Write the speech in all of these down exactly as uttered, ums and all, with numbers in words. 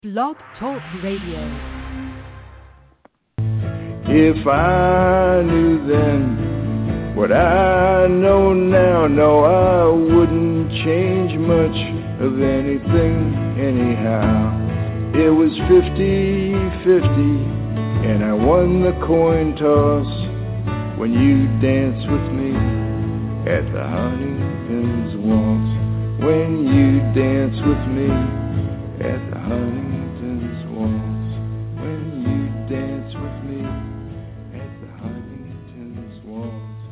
Blog Talk Radio. If I knew then what I know now, no, I wouldn't change much of anything anyhow. It was fifty-fifty, and I won the coin toss when you danced with me at the Huntington's Waltz. When you danced with me at the Huntington's Waltz. When you danced with me at the Huntington's Waltz.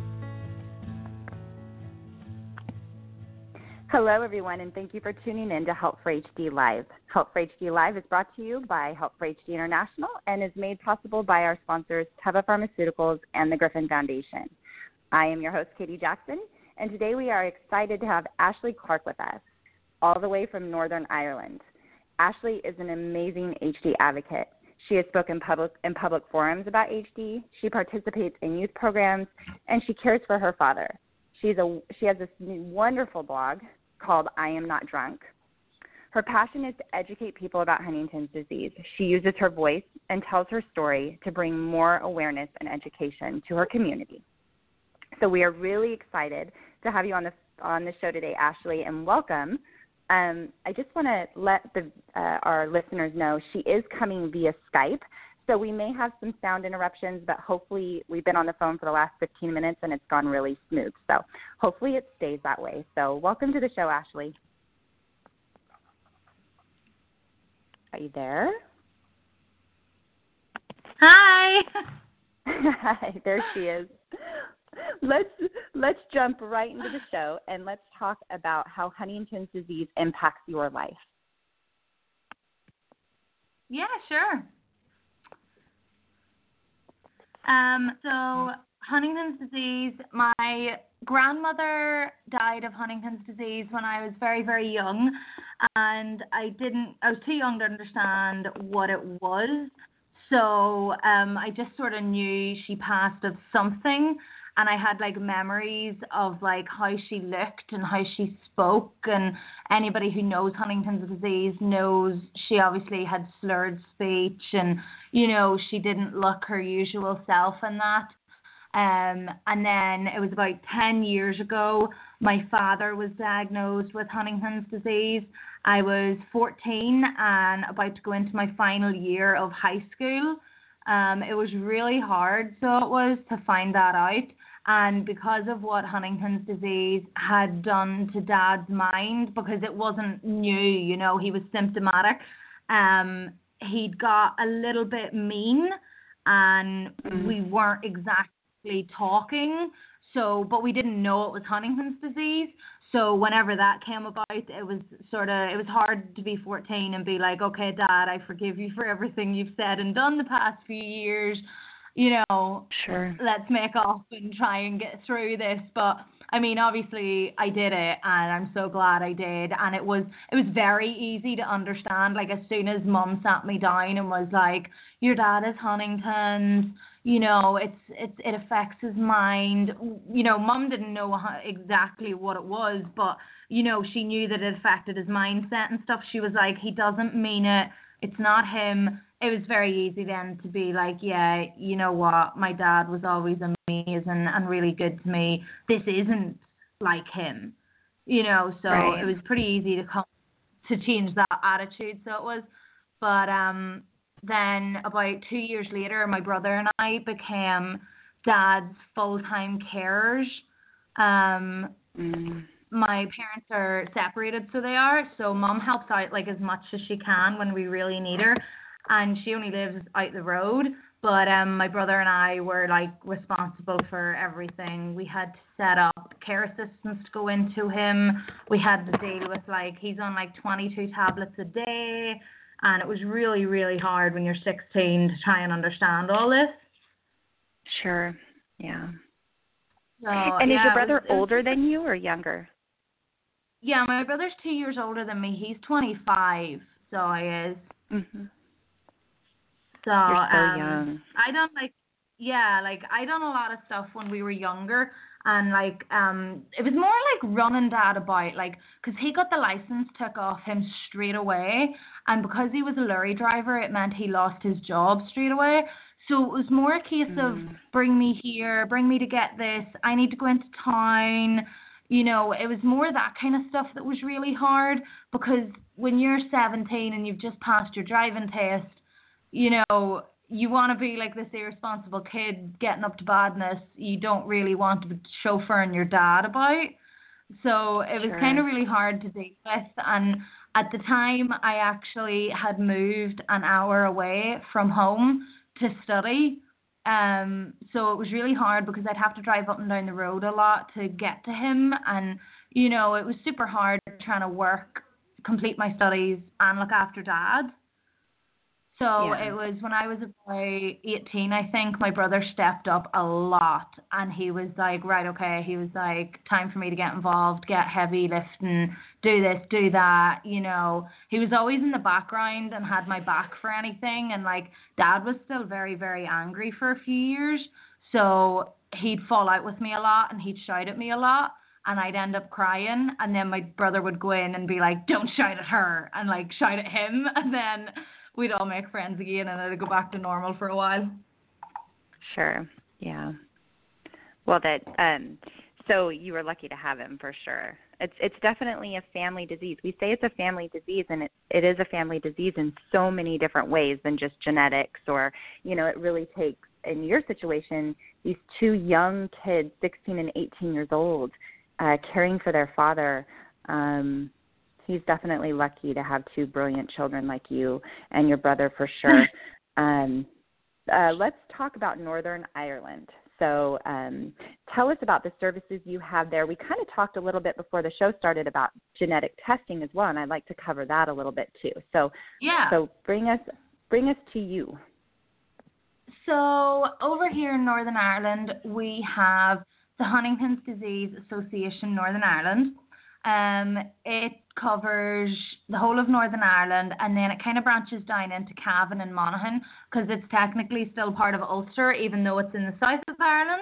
Hello, everyone, and thank you for tuning in to Help for H D Live. Help for H D Live is brought to you by Help for H D International and is made possible by our sponsors, Teva Pharmaceuticals and the Griffin Foundation. I am your host, Katie Jackson, and today we are excited to have Ashley Clark with us, all the way from Northern Ireland. Ashley is an amazing H D advocate. She has spoken public, in public forums about H D. She participates in youth programs, and she cares for her father. She's a, she has this wonderful blog called I Am Not Drunk. Her passion is to educate people about Huntington's disease. She uses her voice and tells her story to bring more awareness and education to her community. So we are really excited to have you on the on the show today, Ashley, and welcome. Um, I just want to let the, uh, our listeners know she is coming via Skype, so we may have some sound interruptions, but hopefully we've been on the phone for the last fifteen minutes and it's gone really smooth. So hopefully it stays that way. So welcome to the show, Ashley. Are you there? Hi. Hi, there she is. Let's let's jump right into the show and let's talk about how Huntington's disease impacts your life. Yeah, sure. Um, so Huntington's disease, my grandmother died of Huntington's disease when I was very, very young, and I didn't, I was too young to understand what it was. So um, I just sort of knew she passed of something. And I had like memories of like how she looked and how she spoke, and anybody who knows Huntington's disease knows she obviously had slurred speech, and you know she didn't look her usual self and that. Um, and then it was about ten years ago, my father was diagnosed with Huntington's disease. I was fourteen and about to go into my final year of high school. Um, it was really hard, so it was, to find that out. And because of what Huntington's disease had done to Dad's mind, because it wasn't new, you know, he was symptomatic, um, he'd got a little bit mean, and mm. we weren't exactly talking. So, but we didn't know it was Huntington's disease. So whenever that came about, it was sort of, it was hard to be fourteen and be like, okay, Dad, I forgive you for everything you've said and done the past few years. You know, sure, let's make off and try and get through this. But I mean, obviously I did it, and I'm so glad I did. And it was, it was very easy to understand. Like, as soon as Mum sat me down and was like, your dad is Huntington's, you know, it's, it's, it affects his mind. You know, Mum didn't know how, exactly what it was, but, you know, she knew that it affected his mindset and stuff. She was like, he doesn't mean it. It's not him. It was very easy then to be like, yeah, you know what, my dad was always amazing and really good to me. This isn't like him, you know, so right. It was pretty easy to come to change that attitude. So it was, but um, then about two years later, my brother and I became Dad's full-time carers. Um, mm. My parents are separated, so they are. So Mum helps out like as much as she can when we really need her. And she only lives out the road, but um, my brother and I were like responsible for everything. We had to set up care assistants to go into him. We had to deal with like, he's on like twenty-two tablets a day, and it was really, really hard when you're sixteen to try and understand all this. Sure, yeah. So, and yeah, is your brother it was, older it was, than you or younger? Yeah, my brother's two years older than me. He's twenty-five, so he is. Mm-hmm. So, You're so um, young. I don't like, yeah, like I done a lot of stuff when we were younger, and like um, it was more like running dad about, like, because he got the license took off him straight away, and because he was a lorry driver, it meant he lost his job straight away. So it was more a case Mm. of bring me here, bring me to get this. I need to go into town. You know, it was more that kind of stuff that was really hard, because when you're seventeen and you've just passed your driving test, you know, you want to be like this irresponsible kid getting up to badness. You don't really want to be chauffeuring your dad about. So it was Sure. kind of really hard to deal with. And at the time, I actually had moved an hour away from home to study. Um, so it was really hard because I'd have to drive up and down the road a lot to get to him. And, you know, it was super hard trying to work, complete my studies, and look after dad. So Yeah. it was when I was about eighteen, I think, my brother stepped up a lot, and he was like, right, okay, he was like, time for me to get involved, get heavy lifting, do this, do that, you know. He was always in the background and had my back for anything, and like dad was still very, very angry for a few years, so he'd fall out with me a lot and he'd shout at me a lot, and I'd end up crying, and then my brother would go in and be like, don't shout at her, and like shout at him, and then we'd all make friends again, and it'd go back to normal for a while. Sure. Yeah. Well, that um, so you were lucky to have him for sure. It's it's definitely a family disease. We say it's a family disease, and it it is a family disease in so many different ways than just genetics, or you know, it really takes, in your situation, these two young kids, sixteen and eighteen years old, uh, caring for their father. Um, He's definitely lucky to have two brilliant children like you and your brother for sure. um, uh, let's talk about Northern Ireland. So um, tell us about the services you have there. We kind of talked a little bit before the show started about genetic testing as well, and I'd like to cover that a little bit too. So yeah. So bring us bring us to you. So over here in Northern Ireland, we have the Huntington's Disease Association Northern Ireland. Um, it covers the whole of Northern Ireland, and then it kind of branches down into Cavan and Monaghan, because it's technically still part of Ulster, even though it's in the south of Ireland.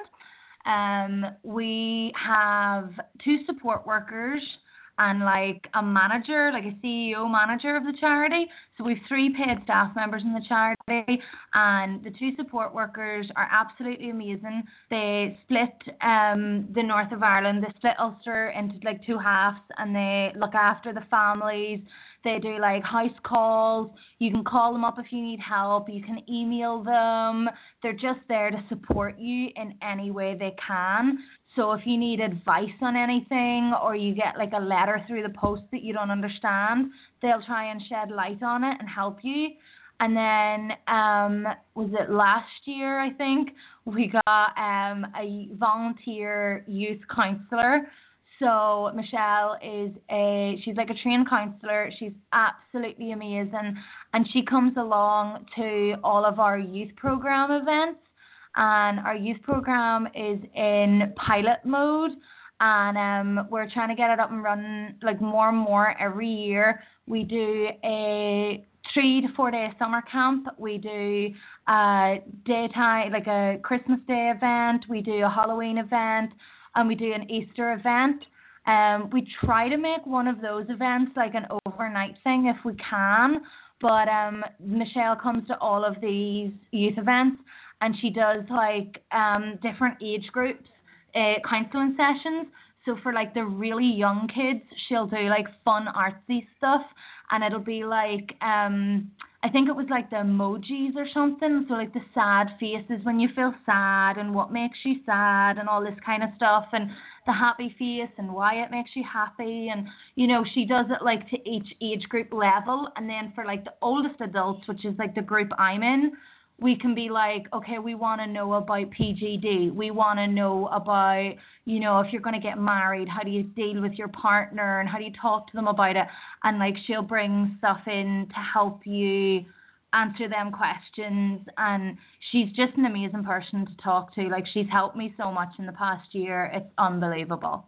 Um, we have two support workers and like a manager, like a C E O manager of the charity. So we have three paid staff members in the charity, and the two support workers are absolutely amazing. They split um, the north of Ireland, they split Ulster into like two halves, and they look after the families. They do like house calls. You can call them up if you need help. You can email them. They're just there to support you in any way they can. So if you need advice on anything, or you get like a letter through the post that you don't understand, they'll try and shed light on it and help you. And then, um, was it last year, I think, we got um, a volunteer youth counsellor. So Michelle is a, she's like a trained counsellor. She's absolutely amazing. And she comes along to all of our youth program events. And our youth program is in pilot mode, and um, we're trying to get it up and running like more and more every year. We do a three to four day summer camp. We do a daytime, like a Christmas Day event. We do a Halloween event, and we do an Easter event. Um, we try to make one of those events like an overnight thing if we can. But um, Michelle comes to all of these youth events, and she does like um, different age groups, uh, counselling sessions. So for like the really young kids, she'll do like fun artsy stuff, and it'll be like, um, I think it was like the emojis or something. So like the sad faces when you feel sad, and what makes you sad, and all this kind of stuff, and the happy face and why it makes you happy. And, you know, she does it like to each age group level. And then for like the oldest adults, which is like the group I'm in, we can be like, okay, we want to know about P G D. We want to know about, you know, if you're going to get married, how do you deal with your partner, and how do you talk to them about it? And like, she'll bring stuff in to help you answer them questions. And she's just an amazing person to talk to. Like, she's helped me so much in the past year. It's unbelievable.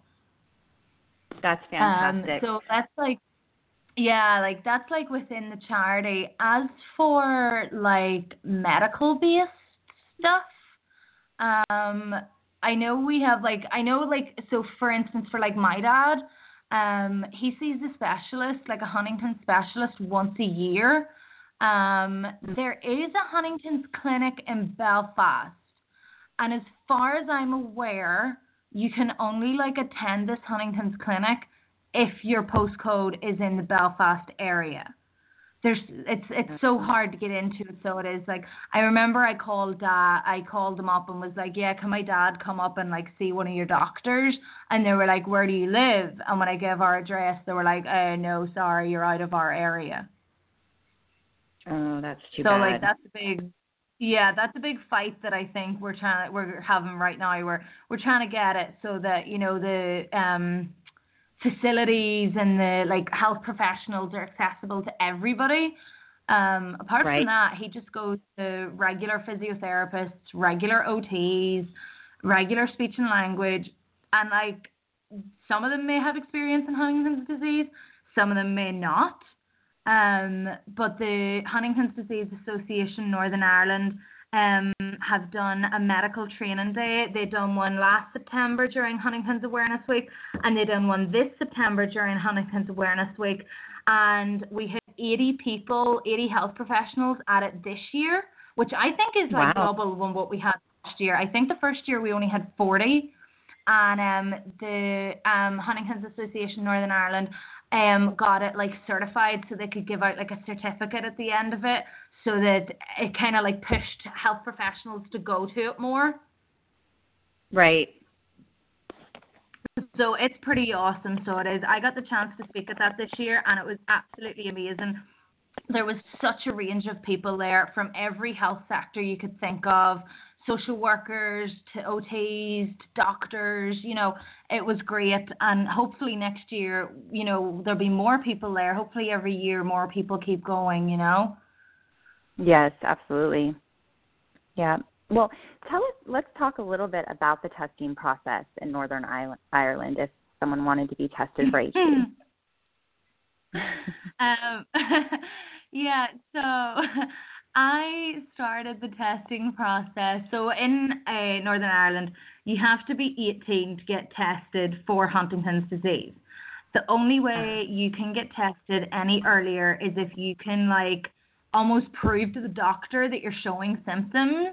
That's fantastic. Um, so that's like, yeah, like that's like within the charity. As for like medical based stuff, Um, I know we have like I know like so for instance for like my dad, um, he sees a specialist like a Huntington's specialist once a year. Um, there is a Huntington's clinic in Belfast, and as far as I'm aware, you can only like attend this Huntington's clinic if your postcode is in the Belfast area. There's it's it's so hard to get into it, so it is like I remember I called uh I called them up and was like, yeah, can my dad come up and like see one of your doctors? And they were like, where do you live? And when I gave our address, they were like, uh no, sorry, you're out of our area. Oh, that's too so bad. like that's a big yeah that's a big fight that I think we're trying we're having right now. We're we're trying to get it so that you know the um. facilities and the like health professionals are accessible to everybody. Um, apart right. from that, he just goes to regular physiotherapists, regular O Ts, regular speech and language, and like some of them may have experience in Huntington's disease, some of them may not. Um, but the Huntington's Disease Association Northern Ireland um, have done a medical training day. They done one last September during Huntington's Awareness Week, and they done one this September during Huntington's Awareness Week. And we had eighty people, eighty health professionals at it this year, which I think is like wow. double than what we had last year. I think the first year we only had forty, and um, the um, Huntington's Association Northern Ireland um, got it like certified so they could give out like a certificate at the end of it, so that it kind of like pushed health professionals to go to it more. Right. So it's pretty awesome. So it is. I got the chance to speak at that this year, and it was absolutely amazing. There was such a range of people there from every health sector you could think of, social workers to O Ts to doctors. You know, it was great. And hopefully next year, you know, there'll be more people there. Hopefully every year more people keep going, you know. Yes, absolutely. Yeah. Well, tell us, let's talk a little bit about the testing process in Northern Ireland if someone wanted to be tested for H D. um, yeah, so I started the testing process. So in uh, Northern Ireland, you have to be eighteen to get tested for Huntington's disease. The only way you can get tested any earlier is if you can, like, almost prove to the doctor that you're showing symptoms.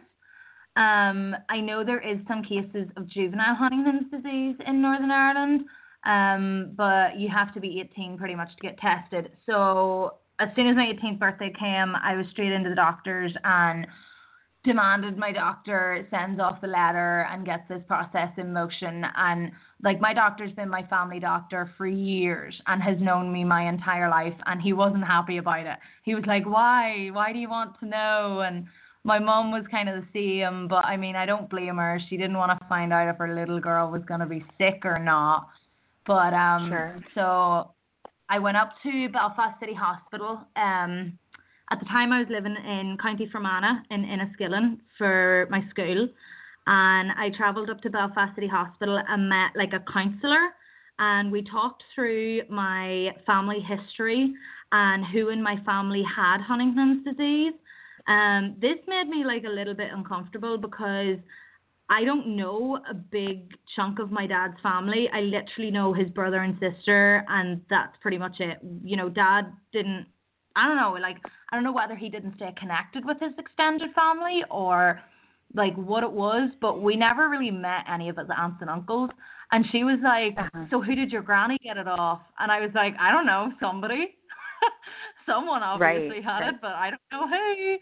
Um, I know there is some cases of juvenile Huntington's disease in Northern Ireland, um, but you have to be eighteen pretty much to get tested. So as soon as my eighteenth birthday came, I was straight into the doctors and demanded my doctor sends off the letter and gets this process in motion. And like my doctor's been my family doctor for years and has known me my entire life, and he wasn't happy about it. He was like, why? Why do you want to know? And my mom was kind of the same, but I mean, I don't blame her. She didn't want to find out if her little girl was going to be sick or not. But um, sure. So I went up to Belfast City Hospital. Um, at the time I was living in County Fermanagh in Enniskillen for my school. And I travelled up to Belfast City Hospital and met like a counsellor. And we talked through my family history and who in my family had Huntington's disease. Um, this made me like a little bit uncomfortable because I don't know a big chunk of my dad's family. I literally know his brother and sister, and that's pretty much it. You know, dad didn't, I don't know, like, I don't know whether he didn't stay connected with his extended family or like what it was, but we never really met any of his aunts and uncles. And she was like, uh-huh. So who did your granny get it off? And I was like, I don't know, somebody. Someone obviously right, had right. it, but I don't know who.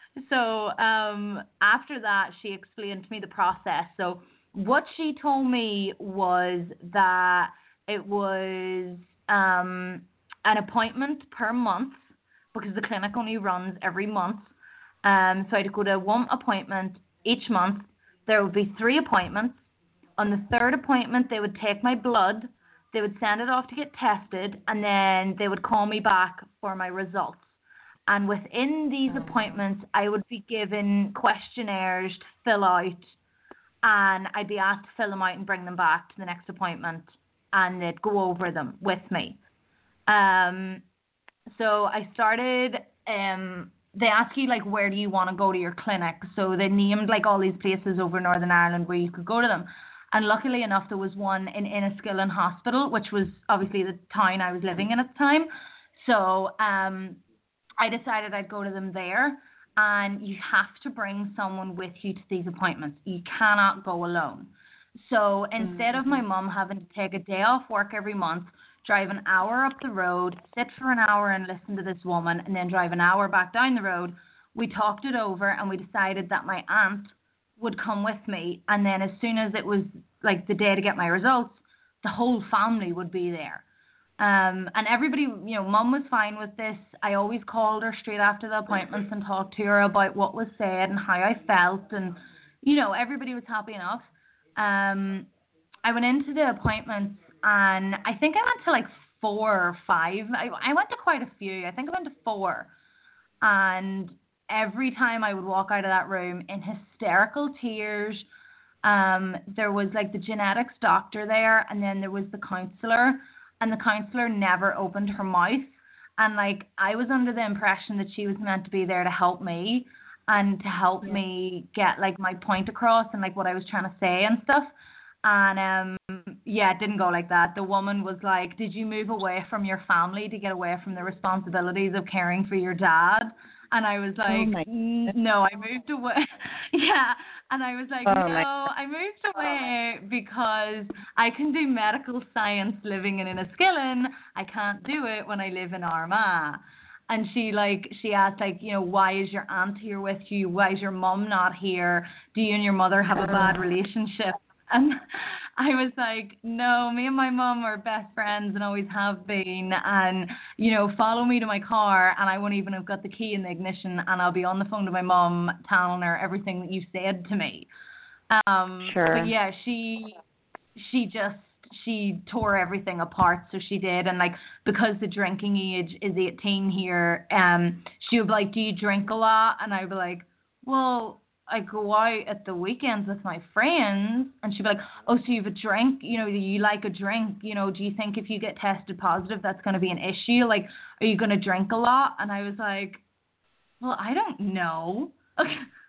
So um, after that, she explained to me the process. So what she told me was that it was um, an appointment per month because the clinic only runs every month. Um, so I had to go to one appointment each month. There would be three appointments. On the third appointment, they would take my blood. They would send it off to get tested, and then they would call me back for my results. And within these appointments, I would be given questionnaires to fill out, and I'd be asked to fill them out and bring them back to the next appointment, and they'd go over them with me. Um, so I started um, they ask you, like, where do you want to go to your clinic? So they named, like, all these places over Northern Ireland where you could go to them. And luckily enough, there was one in Enniskillen Hospital, which was obviously the town I was living in at the time. So um, I decided I'd go to them there. And you have to bring someone with you to these appointments. You cannot go alone. So instead mm-hmm. of my mum having to take a day off work every month, drive an hour up the road, sit for an hour and listen to this woman, and then drive an hour back down the road, we talked it over and we decided that my aunt would come with me. And then as soon as it was like the day to get my results, the whole family would be there. Um, and everybody, you know, Mum was fine with this. I always called her straight after the appointments and talked to her about what was said and how I felt. And, you know, everybody was happy enough. Um, I went into the appointments and I think I went to like four or five. I, I went to quite a few. I think I went to four. And every time I would walk out of that room in hysterical tears, um, there was like the genetics doctor there, and then there was the counsellor. And the counsellor never opened her mouth. And, like, I was under the impression that she was meant to be there to help me and to help yeah. me get, like, my point across and, like, what I was trying to say and stuff. And, um, yeah, it didn't go like that. The woman was like, did you move away from your family to get away from the responsibilities of caring for your dad? And I was like, oh no, I moved away. yeah. And I was like, oh no, I moved away because I can do medical science living in Enniskillen. I can't do it when I live in Armagh. And she like, she asked like, you know, why is your aunt here with you? Why is your mum not here? Do you and your mother have a bad relationship? And I was like, no, me and my mum are best friends and always have been. And, you know, follow me to my car and I won't even have got the key in the ignition and I'll be on the phone to my mum telling her everything that you said to me. Um, sure. But yeah, she, she just, she tore everything apart. So she did. And like, because the drinking age is eighteen here, um, she would be like, do you drink a lot? And I'd be like, well, I go out at the weekends with my friends. And she'd be like, oh, so you have a drink, you know, you like a drink, you know, do you think if you get tested positive, that's going to be an issue? Like, are you going to drink a lot? And I was like, well, I don't know. Oh,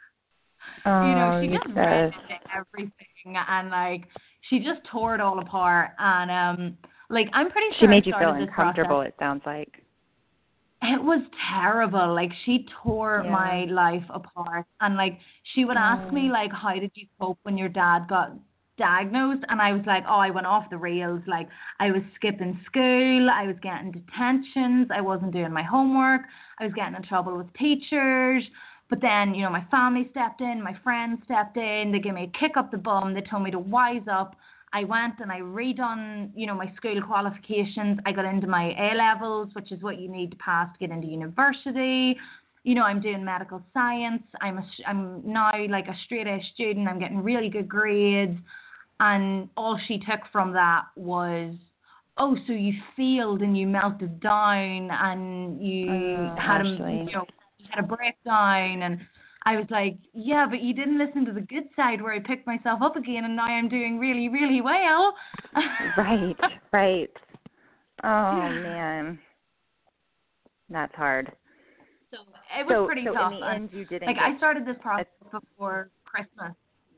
you know, she just read everything and like, she just tore it all apart. And um, like, I'm pretty sure she made you I feel uncomfortable, it sounds like. It was terrible. Like, she tore yeah. my life apart. And, like, she would ask mm. me, like, how did you cope when your dad got diagnosed? And I was like, oh, I went off the rails. Like, I was skipping school. I was getting detentions. I wasn't doing my homework. I was getting in trouble with teachers. But then, you know, my family stepped in. My friends stepped in. They gave me a kick up the bum. They told me to wise up. I went and I redone, you know, my school qualifications. I got into my A-levels, which is what you need to pass to get into university. You know, I'm doing medical science. I'm a, I'm now like a straight-A student. I'm getting really good grades. And all she took from that was, oh, so you failed and you melted down and you oh, had a, you know, you had a breakdown. And I was like, yeah, but you didn't listen to the good side where I picked myself up again and now I'm doing really, really well. right, right. Oh, man. That's hard. So it was so, pretty so tough. in the end, you didn't like, get... I started this process before Christmas.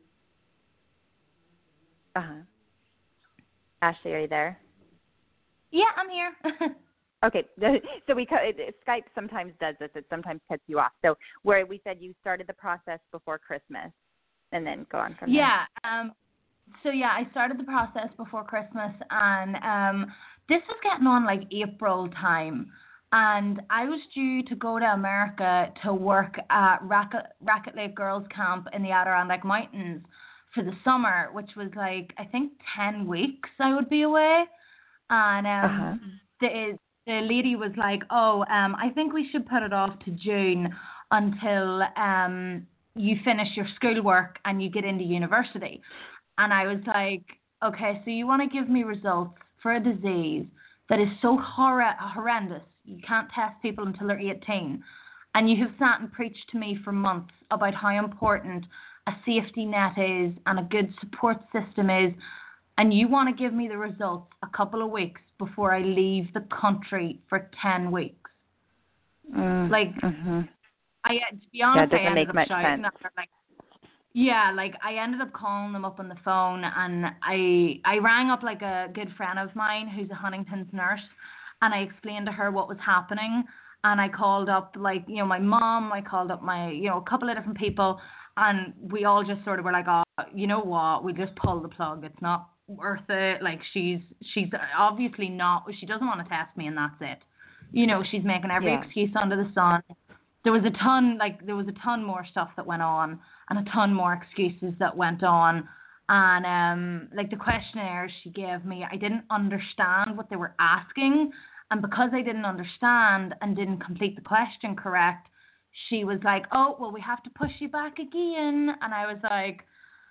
Uh-huh. Ashley, are you there? Yeah, I'm here. Okay, so we Skype sometimes does this. It sometimes cuts you off. So where we said you started the process before Christmas, and then go on from yeah, there. Yeah. Um, so yeah, I started the process before Christmas, and um, this was getting on like April time, and I was due to go to America to work at Racket, Racket Lake Girls Camp in the Adirondack Mountains for the summer, which was like I think ten weeks I would be away, and um, uh-huh. the The lady was like, oh, um, I think we should put it off to June until um, you finish your schoolwork and you get into university. And I was like, okay, so you want to give me results for a disease that is so hor- horrendous, you can't test people until they're eighteen. And you have sat and preached to me for months about how important a safety net is and a good support system is. And you want to give me the results a couple of weeks before I leave the country for ten weeks. Mm, like, mm-hmm. I to be honest, that I doesn't ended make up much shouting sense. at her, like, yeah, like I ended up calling them up on the phone, and I I rang up like a good friend of mine who's a Huntington's nurse, and I explained to her what was happening, and I called up like you know my mom, I called up my you know a couple of different people, and we all just sort of were like, oh, you know what, we just pull the plug. It's not worth it. Like she's she's obviously not. She doesn't want to test me, and that's it. You know, she's making every Yeah. excuse under the sun. There was a ton, like, there was a ton more stuff that went on and a ton more excuses that went on. And, um, like, the questionnaires she gave me, I didn't understand what they were asking. And because I didn't understand and didn't complete the question correct, she was like, oh, well, we have to push you back again. And I was like,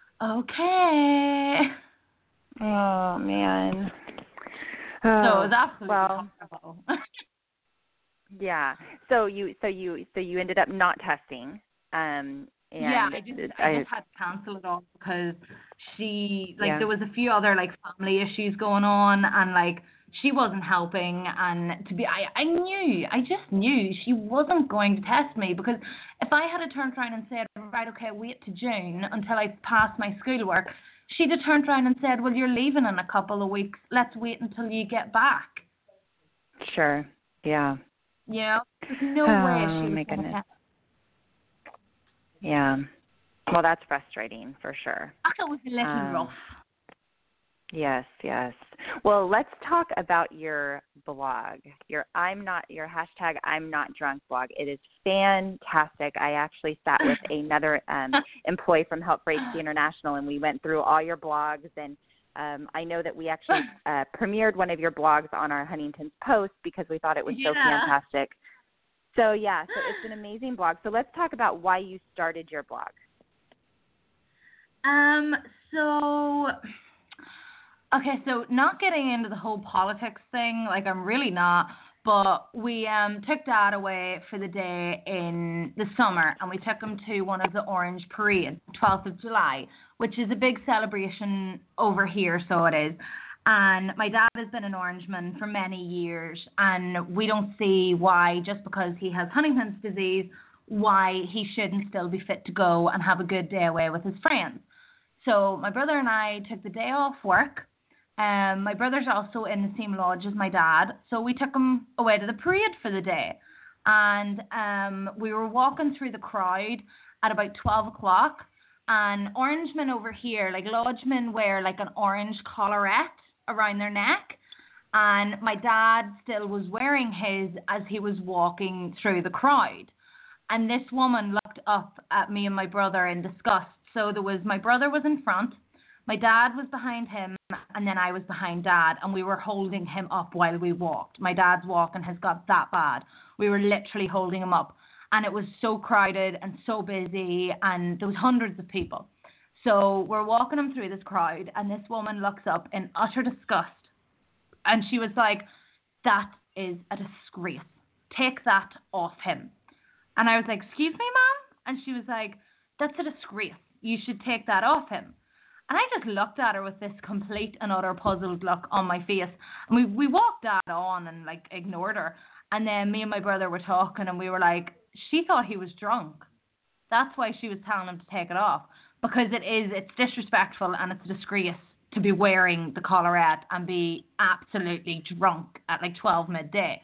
okay. Oh, man. So Oh, it was absolutely well, horrible. yeah. So you, so you, so you ended up not testing. Um, and yeah, I just I, I just had to cancel it all because she like yeah. there was a few other like family issues going on, and like she wasn't helping, and to be I, I knew I just knew she wasn't going to test me, because if I had turned around and said, right, okay, wait to June until I pass my schoolwork, she'd have turned around and said, well, you're leaving in a couple of weeks, let's wait until you get back. Sure. Yeah. You know, there's no oh, way she was my going to goodness. test. Yeah. Well, that's frustrating for sure. That was a little um, rough. Yes, yes. Well, let's talk about your blog. Your I'm not your hashtag I'm not drunk blog. It is fantastic. I actually sat with another um, employee from Help for H D International, and we went through all your blogs. And um, I know that we actually uh, premiered one of your blogs on our Huntington's Post because we thought it was so Yeah. fantastic. So yeah, so it's an amazing blog. So let's talk about why you started your blog. Um. So. Okay, so not getting into the whole politics thing, like I'm really not, but we um took Dad away for the day in the summer, and we took him to one of the Orange Parades, twelfth of July, which is a big celebration over here, so it is. And my dad has been an Orangeman for many years, and we don't see why, just because he has Huntington's disease, why he shouldn't still be fit to go and have a good day away with his friends. So my brother and I took the day off work. Um, my brother's also in the same lodge as my dad, so we took him away to the parade for the day. And um, we were walking through the crowd at about twelve o'clock, and Orangemen over here, like lodgemen, wear like an orange collarette around their neck, and my dad still was wearing his as he was walking through the crowd. And this woman looked up at me and my brother in disgust. So there was, my brother was in front, my dad was behind him, and then I was behind Dad, and we were holding him up while we walked. My dad's walking has got that bad. We were literally holding him up, and it was so crowded and so busy, and there was hundreds of people. So we're walking him through this crowd, and this woman looks up in utter disgust, and she was like, that is a disgrace. Take that off him. And I was like, excuse me, ma'am? And she was like, that's a disgrace. You should take that off him. And I just looked at her with this complete and utter puzzled look on my face. And we, we walked that on and, like, ignored her. And then me and my brother were talking, and we were like, she thought he was drunk. That's why she was telling him to take it off. Because it is, it's disrespectful and it's a disgrace to be wearing the collarette and be absolutely drunk at, like, twelve midday.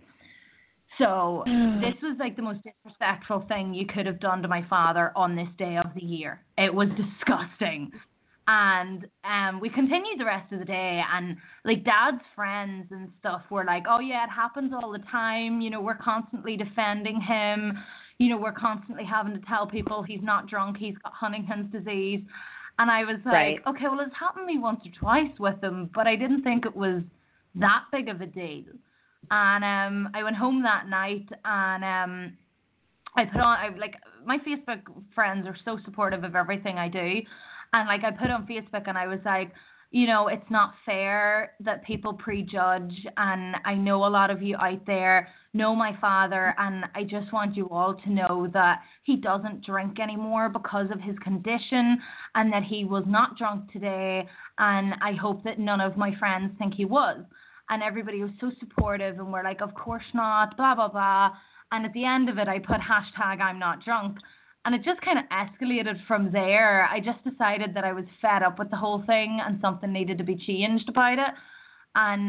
So this was like the most disrespectful thing you could have done to my father on this day of the year. It was disgusting. And um, we continued the rest of the day, and like Dad's friends and stuff were like, oh yeah, it happens all the time. You know, we're constantly defending him. You know, we're constantly having to tell people he's not drunk, he's got Huntington's disease. And I was like, Right. okay, well, it's happened to me once or twice with him, but I didn't think it was that big of a deal. And um, I went home that night, and um, I put on, I like, my Facebook friends are so supportive of everything I do. And like, I put on Facebook, and I was like, you know, it's not fair that people prejudge. And I know a lot of you out there know my father, and I just want you all to know that he doesn't drink anymore because of his condition, and that he was not drunk today. And I hope that none of my friends think he was. And everybody was so supportive, and we're like, of course not, blah, blah, blah. And at the end of it, I put hashtag I'm not drunk. And it just kind of escalated from there. I just decided that I was fed up with the whole thing and something needed to be changed about it. And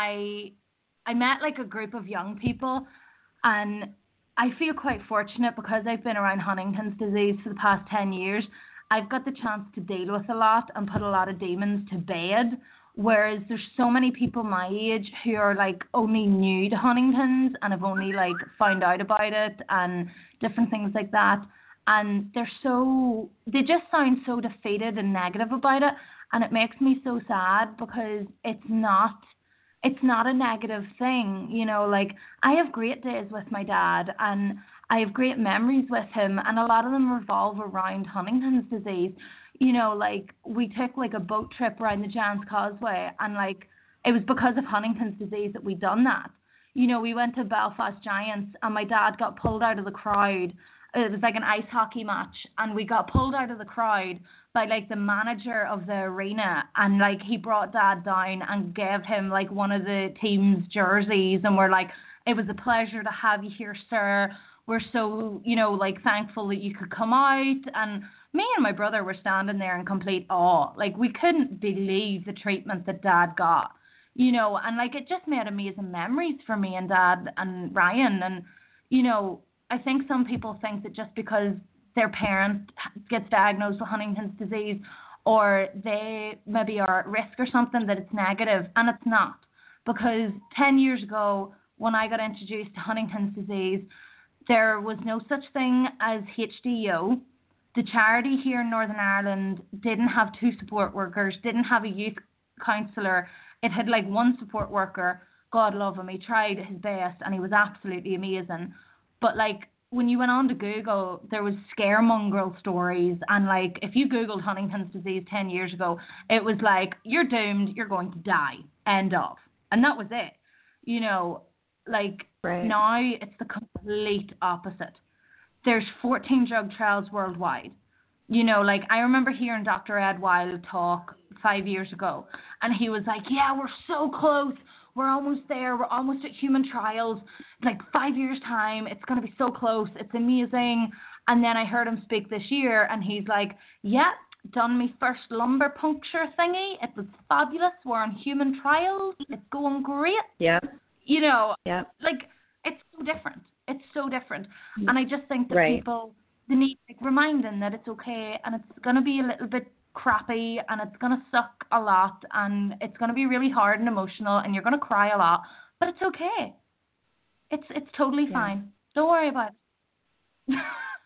I I met like a group of young people, and I feel quite fortunate because I've been around Huntington's disease for the past ten years. I've got the chance to deal with a lot and put a lot of demons to bed, whereas there's so many people my age who are like only new to Huntington's and have only like found out about it and different things like that. And they're so, they just sound so defeated and negative about it. And it makes me so sad because it's not, it's not a negative thing. You know, like I have great days with my dad and I have great memories with him, and a lot of them revolve around Huntington's disease. You know, like we took like a boat trip around the Giant's Causeway, and like it was because of Huntington's disease that we done that. You know, we went to Belfast Giants and my dad got pulled out of the crowd. It was like an ice hockey match, and we got pulled out of the crowd by like the manager of the arena, and like he brought dad down and gave him like one of the team's jerseys, and we're like, it was a pleasure to have you here, sir. We're so, you know, like thankful that you could come out. And me and my brother were standing there in complete awe. Like we couldn't believe the treatment that dad got, you know, and like it just made amazing memories for me and dad and Ryan. And, you know, I think some people think that just because their parent gets diagnosed with Huntington's disease or they maybe are at risk or something, that it's negative, and it's not. Because ten years ago, when I got introduced to Huntington's disease, there was no such thing as H D O. The charity here in Northern Ireland didn't have two support workers, didn't have a youth counsellor. It had like one support worker. God love him, he tried his best and he was absolutely amazing. But like when you went on to Google, there was scaremongrel stories, and like if you Googled Huntington's disease ten years ago, it was like, you're doomed, you're going to die, end of. And that was it. You know, like right. Now it's the complete opposite. There's fourteen drug trials worldwide. You know, like I remember hearing Doctor Ed Weil talk five years ago, and he was like, yeah, we're so close. We're almost there. We're almost at human trials. Like five years time, it's going to be so close. It's amazing. And then I heard him speak this year, and he's like, yeah, done me first lumbar puncture thingy. It was fabulous. We're on human trials. It's going great. Yeah. You know, yeah. like it's so different. It's so different. And I just think that right. people, they need like, reminding that it's okay, and it's going to be a little bit crappy, and it's going to suck a lot, and it's going to be really hard and emotional, and you're going to cry a lot, but it's okay. It's it's totally yeah. fine. Don't worry about it.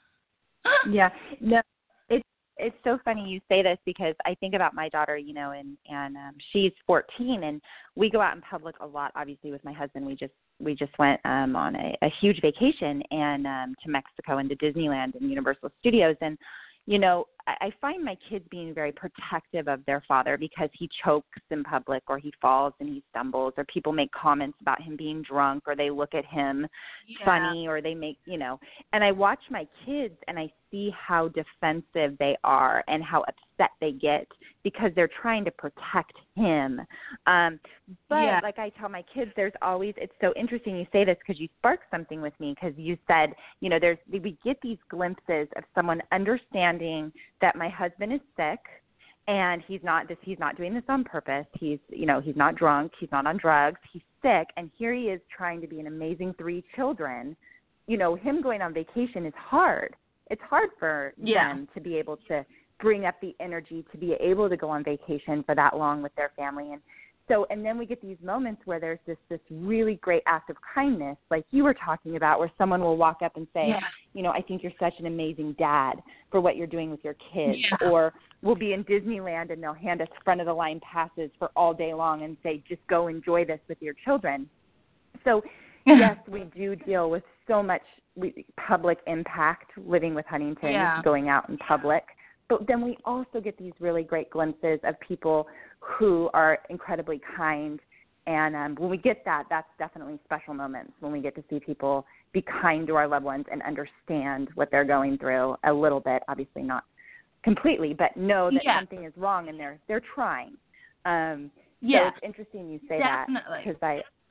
yeah. No, it's it's so funny you say this, because I think about my daughter, you know, and and um, she's fourteen, and we go out in public a lot. Obviously, with my husband, we just we just went um, on a, a huge vacation and um, to Mexico and to Disneyland and Universal Studios, and you know, I find my kids being very protective of their father because he chokes in public, or he falls and he stumbles, or people make comments about him being drunk, or they look at him yeah. funny, or they make, you know, and I watch my kids and I see how defensive they are and how upset they get because they're trying to protect him. Um, but yeah. like I tell my kids, there's always, it's so interesting you say this because you sparked something with me, because you said, you know, there's, we get these glimpses of someone understanding that my husband is sick and he's not this, he's not doing this on purpose. He's, you know, he's not drunk. He's not on drugs. He's sick. And here he is trying to be an amazing three children. You know, him going on vacation is hard. It's hard for yeah. them to be able to bring up the energy to be able to go on vacation for that long with their family. And so, and then we get these moments where there's this, this really great act of kindness, like you were talking about, where someone will walk up and say, yeah. you know, I think you're such an amazing dad for what you're doing with your kids. Yeah. Or we'll be in Disneyland and they'll hand us front of the line passes for all day long and say, just go enjoy this with your children. So yes, we do deal with so much public impact living with Huntington, yeah. going out in public. But then we also get these really great glimpses of people who are incredibly kind. And um, when we get that, that's definitely special moments, when we get to see people be kind to our loved ones and understand what they're going through a little bit, obviously not completely, but know that yeah. something is wrong and they're they're trying. Um, yeah. So it's interesting you say definitely. that, because I,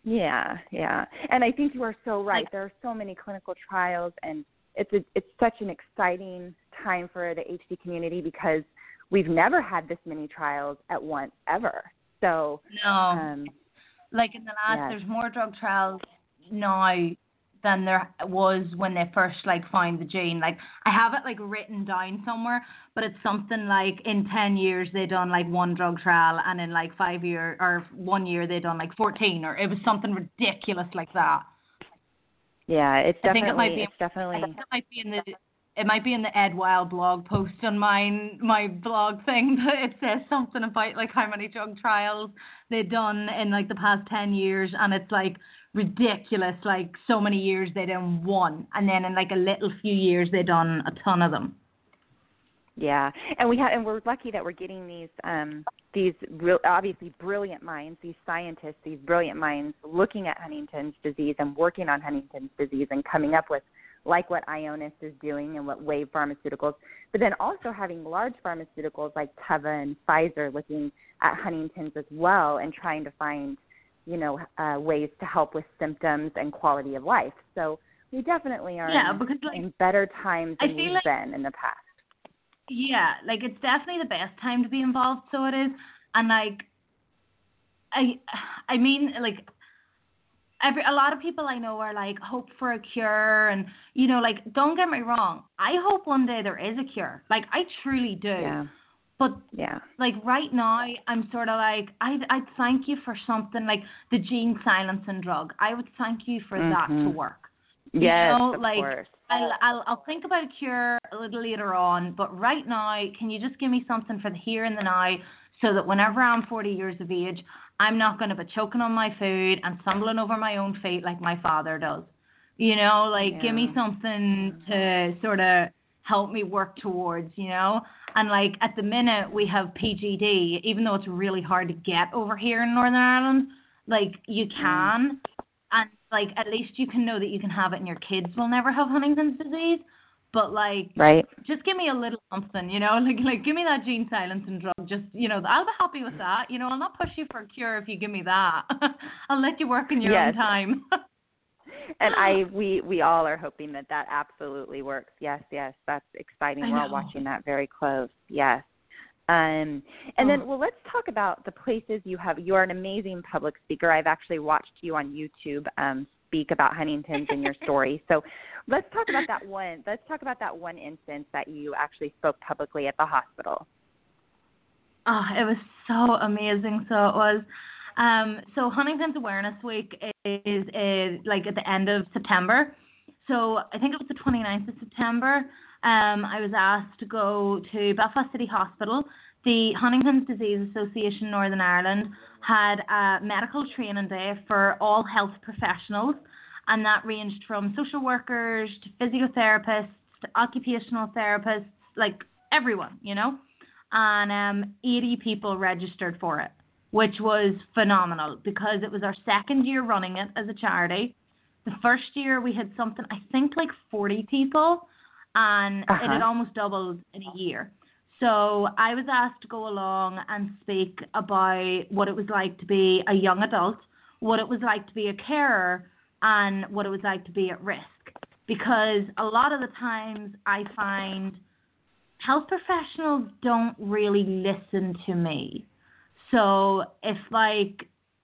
Yeah, yeah. And I think you are so right. Like, there are so many clinical trials, and it's a, it's such an exciting time for the H D community because we've never had this many trials at once ever. So, no, um, like in the last, yes. there's more drug trials now than there was when they first like found the gene. Like I have it like written down somewhere, but it's something like in ten years they done like one drug trial, and in like five year or one year they done like fourteen, or it was something ridiculous like that. Yeah, it's I definitely think it might be. it's definitely I think it might be in the. It might be in the Ed Wild blog post on mine, my blog thing, but it says something about like how many drug trials they've done in like the past ten years, and it's like ridiculous, like so many years they done one, and then in like a little few years they done a ton of them. Yeah, and we have, and we're lucky that we're getting these um, these real, obviously brilliant minds, these scientists, these brilliant minds looking at Huntington's disease and working on Huntington's disease and coming up with like what Ionis is doing and what Wave Pharmaceuticals, but then also having large pharmaceuticals like Teva and Pfizer looking at Huntington's as well and trying to find, you know, uh, ways to help with symptoms and quality of life. So we definitely are yeah, in, because, like, in better times than we've like, been in the past. Yeah, like it's definitely the best time to be involved, so it is. And like, I, I mean, like, every a lot of people I know are like hope for a cure, and you know, like, don't get me wrong, I hope one day there is a cure. Like, I truly do. Yeah. But yeah, like right now, I'm sort of like, I'd, I'd thank you for something like the gene silencing drug. I would thank you for mm-hmm. that to work. Yes, you know, of like, course. I'll, I'll I'll think about a cure a little later on, but right now, can you just give me something for the here and the now, so that whenever I'm forty years of age, I'm not going to be choking on my food and stumbling over my own feet like my father does. You know, like, Yeah. give me something to sort of help me work towards, you know. And like at the minute we have P G D, even though it's really hard to get over here in Northern Ireland, like you can. Mm. And, like, at least you can know that you can have it and your kids will never have Huntington's disease. But, like, right. just give me a little something, you know? Like, like give me that gene silencing drug. Just, you know, I'll be happy with that. You know, I'll not push you for a cure if you give me that. I'll let you work in your yes. own time. And I, we, we all are hoping that that absolutely works. Yes, yes, that's exciting. I We're all know. watching that very close. Yes. Um, and oh. then, well, let's talk about the places you have. You are an amazing public speaker. I've actually watched you on YouTube um, speak about Huntington's in your story. So let's talk about that one. Let's talk about that one instance that you actually spoke publicly at the hospital. Oh, it was so amazing. So it was. Um, so Huntington's Awareness Week is, is like at the end of September. So I think it was the twenty-ninth of September. Um, I was asked to go to Belfast City Hospital. The Huntington's Disease Association Northern Ireland had a medical training day for all health professionals, and that ranged from social workers to physiotherapists to occupational therapists, like everyone, you know. And um, eighty people registered for it, which was phenomenal because it was our second year running it as a charity. The first year we had something, I think like forty people, and uh-huh. it had almost doubled in a year. So I was asked to go along and speak about what it was like to be a young adult, what it was like to be a carer, and what it was like to be at risk. Because a lot of the times I find health professionals don't really listen to me. So if, like,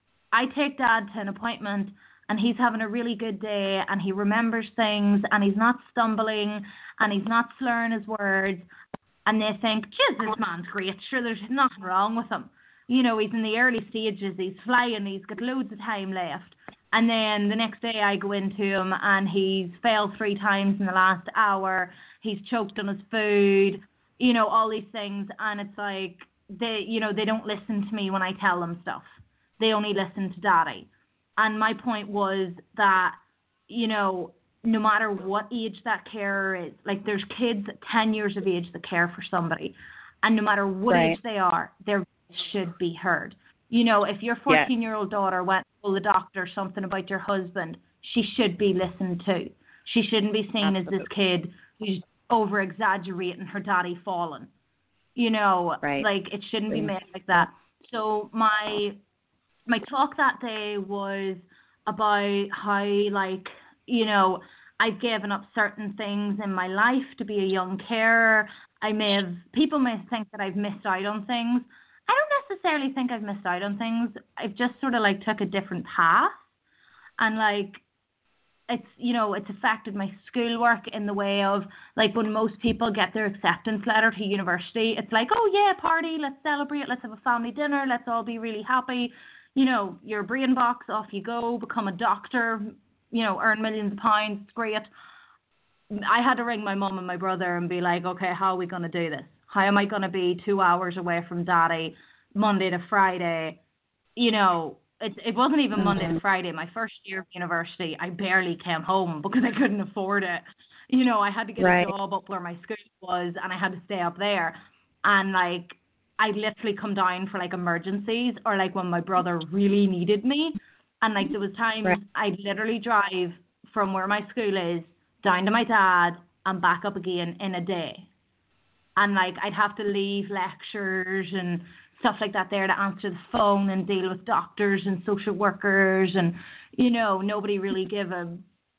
I take Dad to an appointment and he's having a really good day and he remembers things and he's not stumbling and he's not slurring his words, and they think, geez, this man's great, sure, there's nothing wrong with him. You know, he's in the early stages, he's flying, he's got loads of time left. And then the next day I go into him and he's failed three times in the last hour, he's choked on his food, you know, all these things. And it's like, they, you know, they don't listen to me when I tell them stuff. They only listen to Daddy. And my point was that, you know, no matter what age that carer is, like there's kids at ten years of age that care for somebody. And no matter what right. age they are, their voice should be heard. You know, if your fourteen-year-old yeah. daughter went to tell the doctor something about your husband, she should be listened to. She shouldn't be seen Absolutely. As this kid who's over-exaggerating her daddy falling. You know, right. like it shouldn't be made like that. So my my talk that day was about how, like, you know, I've given up certain things in my life to be a young carer. I may have, people may think that I've missed out on things. I don't necessarily think I've missed out on things. I've just sort of like took a different path, and like, it's, you know, it's affected my schoolwork in the way of, like, when most people get their acceptance letter to university, it's like, oh yeah, party, let's celebrate, let's have a family dinner, let's all be really happy. You know, your brain box, off you go, become a doctor, you know, earn millions of pounds, it's great. I had to ring my mum and my brother and be like, okay, how are we going to do this? How am I going to be two hours away from daddy Monday to Friday? You know, it it wasn't even mm-hmm. Monday to Friday. My first year of university, I barely came home because I couldn't afford it. You know, I had to get right. a job up where my school was, and I had to stay up there. And like, I'd literally come down for like emergencies, or like when my brother really needed me. And like, there was times right. I'd literally drive from where my school is down to my dad and back up again in a day. And like, I'd have to leave lectures and stuff like that there to answer the phone and deal with doctors and social workers, and, you know, nobody really gave a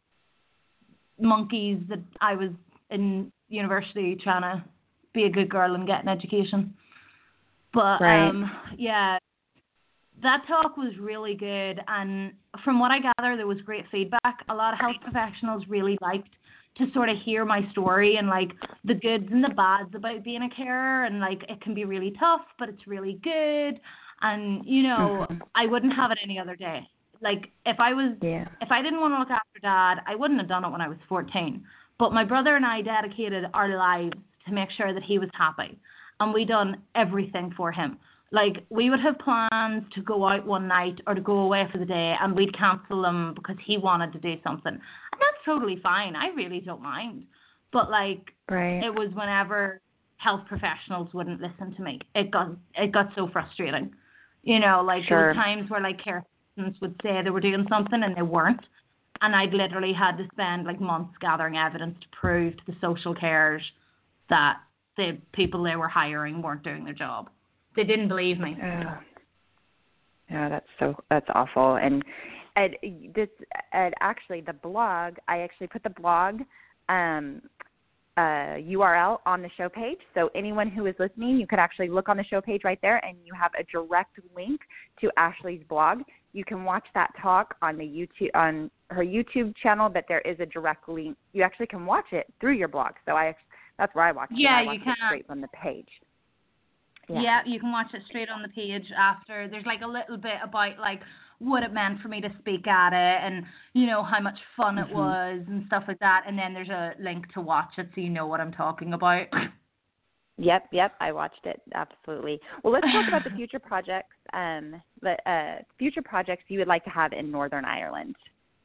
monkeys that I was in university trying to be a good girl and get an education. But right. um yeah, that talk was really good, and from what I gather, there was great feedback. A lot of health professionals really liked to sort of hear my story and like the goods and the bads about being a carer, and like, it can be really tough, but it's really good. And, you know, mm-hmm. I wouldn't have it any other day. Like, if I was, yeah. if I didn't want to look after dad, I wouldn't have done it when I was fourteen. But my brother and I dedicated our lives to make sure that he was happy, and we done everything for him. Like, we would have plans to go out one night or to go away for the day, and we'd cancel them because he wanted to do something. And that's totally fine. I really don't mind. But, like, right. it was whenever health professionals wouldn't listen to me. It got it got so frustrating. You know, like, sure. there were times where, like, care assistants would say they were doing something and they weren't. And I'd literally had to spend, like, months gathering evidence to prove to the social carers that the people they were hiring weren't doing their job. They didn't believe me. Yeah, yeah, that's so that's awful. And and this and actually the blog, I actually put the blog um, uh, U R L on the show page. So anyone who is listening, you could actually look on the show page right there, and you have a direct link to Ashley's blog. You can watch that talk on the YouTube on her YouTube channel, but there is a direct link. You actually can watch it through your blog. So I that's where I watch it. Yeah, I watch you can. It straight from the page. Yeah. yeah, you can watch it straight on the page after. There's like a little bit about like what it meant for me to speak at it, and, you know, how much fun mm-hmm. it was and stuff like that. And then there's a link to watch it so you know what I'm talking about. Yep, yep, I watched it, absolutely. Well, let's talk about the future projects, um, the uh, future projects you would like to have in Northern Ireland.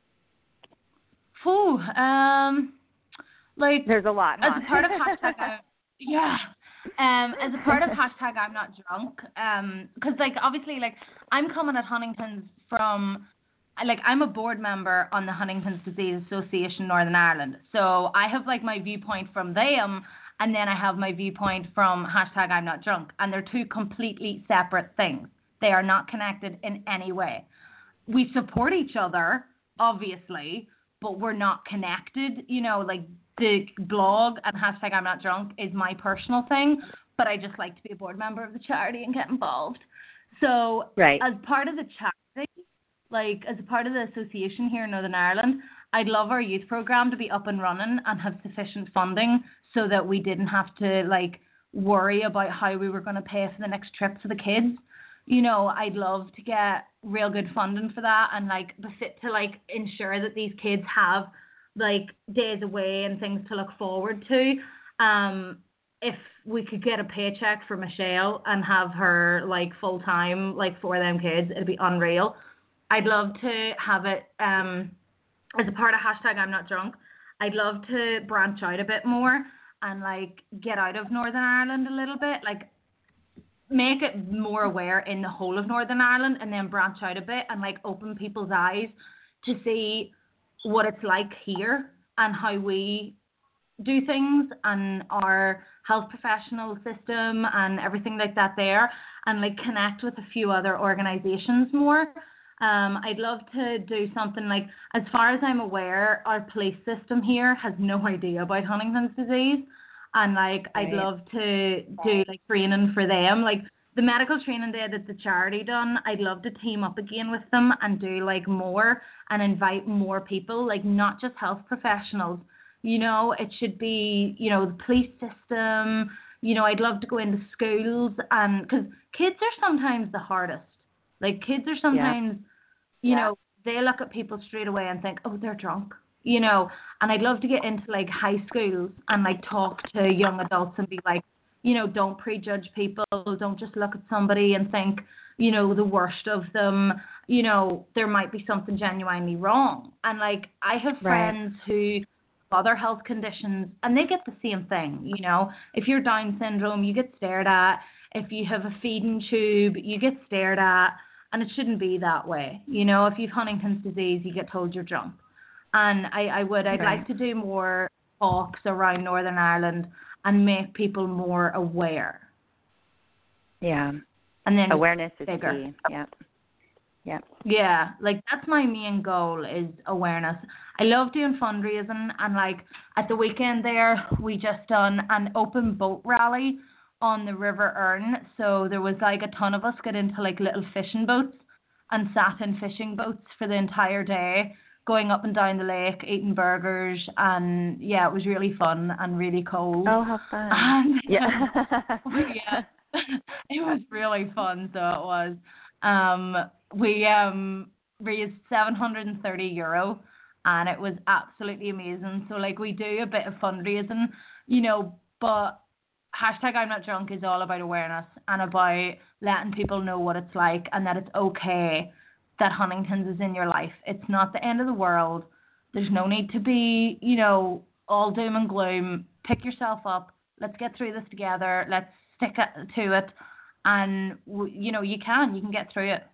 Ooh, um, like there's a lot. Huh? As a part of hashtag, I, yeah. Um, as a part of hashtag I'm not drunk, um, because like obviously like I'm coming at Huntington's from, like I'm a board member on the Huntington's Disease Association Northern Ireland, so I have like my viewpoint from them, and then I have my viewpoint from hashtag I'm not drunk, and they're two completely separate things. They are not connected in any way. We support each other, obviously, but we're not connected. You know, like the blog and hashtag I'm not drunk is my personal thing, but I just like to be a board member of the charity and get involved. So right. as part of the charity, like as a part of the association here in Northern Ireland, I'd love our youth program to be up and running and have sufficient funding so that we didn't have to like worry about how we were going to pay for the next trip for the kids. You know, I'd love to get real good funding for that, and like befit to like ensure that these kids have like days away and things to look forward to. Um, if we could get a paycheck for Michelle and have her like full time like for them kids, it'd be unreal. I'd love to have it um as a part of hashtag I'm not drunk. I'd love to branch out a bit more and like get out of Northern Ireland a little bit, like make it more aware in the whole of Northern Ireland, and then branch out a bit and like open people's eyes to see what it's like here and how we do things and our health professional system and everything like that there, and like connect with a few other organizations more. Um, I'd love to do something like, as far as I'm aware, our police system here has no idea about Huntington's disease. And like, right. I'd love to do like training for them. Like the medical training day that the charity done, I'd love to team up again with them and do like more and invite more people, like not just health professionals. You know, it should be, you know, the police system. You know, I'd love to go into schools, and because kids are sometimes the hardest. Like kids are sometimes, yeah. you yeah. know, they look at people straight away and think, oh, they're drunk. You know, and I'd love to get into like high schools and like talk to young adults and be like, you know, don't prejudge people. Don't just look at somebody and think, you know, the worst of them. You know, there might be something genuinely wrong. And like, I have right. friends who have other health conditions and they get the same thing. You know, if you're Down syndrome, you get stared at. If you have a feeding tube, you get stared at. And it shouldn't be that way. You know, if you've Huntington's disease, you get told you're drunk. And I, I would, I'd right. like to do more talks around Northern Ireland and make people more aware. Yeah. And then awareness is bigger. key. Yep. Yep. Yeah, like that's my main goal is awareness. I love doing fundraising, and like at the weekend there, we just done an open boat rally on the River Erne. So there was like a ton of us got into like little fishing boats and sat in fishing boats for the entire day, going up and down the lake, eating burgers, and yeah, it was really fun and really cold. Oh, how fun. And, yeah. yeah, it was really fun, so it was. Um, we um raised seven hundred thirty euro, and it was absolutely amazing. So like we do a bit of fundraising, you know, but hashtag I'm Not Drunk is all about awareness and about letting people know what it's like and that it's okay that Huntington's is in your life. It's not the end of the world. There's no need to be, you know, all doom and gloom. Pick yourself up. Let's get through this together. Let's stick to it. And, you know, you can. You can get through it.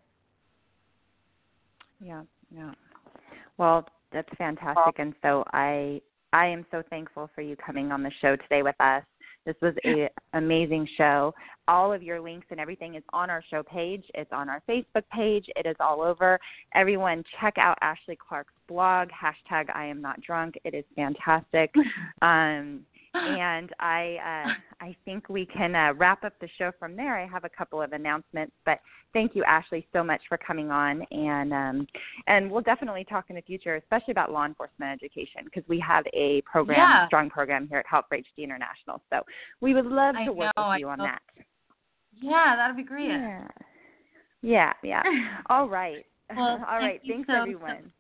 Yeah, yeah. Well, that's fantastic. And so I, I am so thankful for you coming on the show today with us. This was an amazing show. All of your links and everything is on our show page. It's on our Facebook page. It is all over. Everyone, check out Ashley Clark's blog, hashtag I am not drunk. It is fantastic. Um, and I uh, I think we can uh, wrap up the show from there. I have a couple of announcements, but thank you, Ashley, so much for coming on. And um, and we'll definitely talk in the future, especially about law enforcement education, because we have a program, yeah. strong program here at Help for H D International. So we would love I to work know, with you I on know. that. Yeah, that would be great. Yeah, yeah. yeah. All right. Well, All right. thank Thanks, so, everyone. So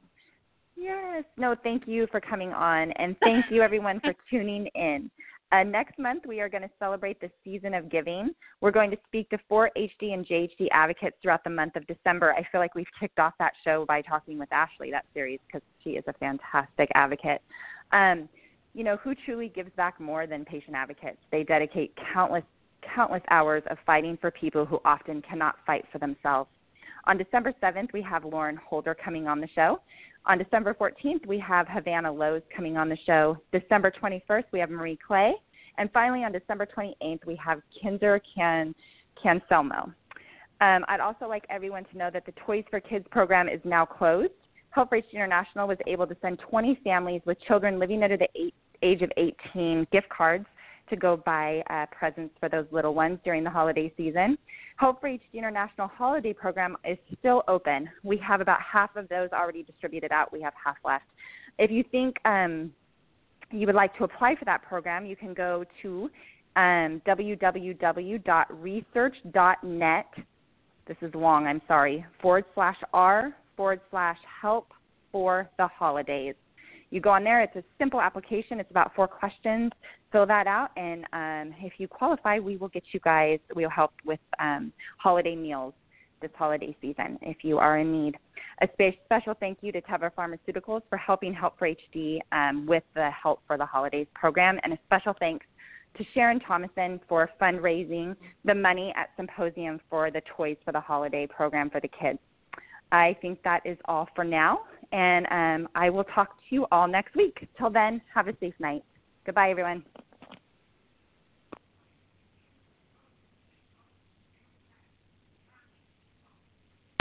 Yes. No, thank you for coming on, and thank you, everyone, for tuning in. Uh, next month, we are going to celebrate the season of giving. We're going to speak to four H D and J H D advocates throughout the month of December. I feel like we've kicked off that show by talking with Ashley, that series, because she is a fantastic advocate. Um, you know, who truly gives back more than patient advocates? They dedicate countless, countless hours of fighting for people who often cannot fight for themselves. On December seventh, we have Lauren Holder coming on the show. On December fourteenth, we have Havana Lowe's coming on the show. December twenty-first, we have Marie Clay. And finally, on December twenty-eighth, we have Kinder Can Canselmo. Um, I'd also like everyone to know that the Toys for Kids program is now closed. Help for H D International was able to send twenty families with children living under the eight, age of eighteen gift cards to go buy uh, presents for those little ones during the holiday season. Help for H D International Holiday Program is still open. We have about half of those already distributed out. We have half left. If you think um, you would like to apply for that program, you can go to um, w w w dot research dot net. This is long, I'm sorry, forward slash R forward slash help for the holidays. You go on there. It's a simple application. It's about four questions. Fill that out, and um, if you qualify, we will get you guys, we'll help with um, holiday meals this holiday season if you are in need. A spe- special thank you to Teva Pharmaceuticals for helping Help for H D um, with the Help for the Holidays program, and a special thanks to Sharon Thomason for fundraising the money at Symposium for the Toys for the Holiday program for the kids. I think that is all for now, and um, I will talk to you all next week. Till then, have a safe night. Goodbye, everyone.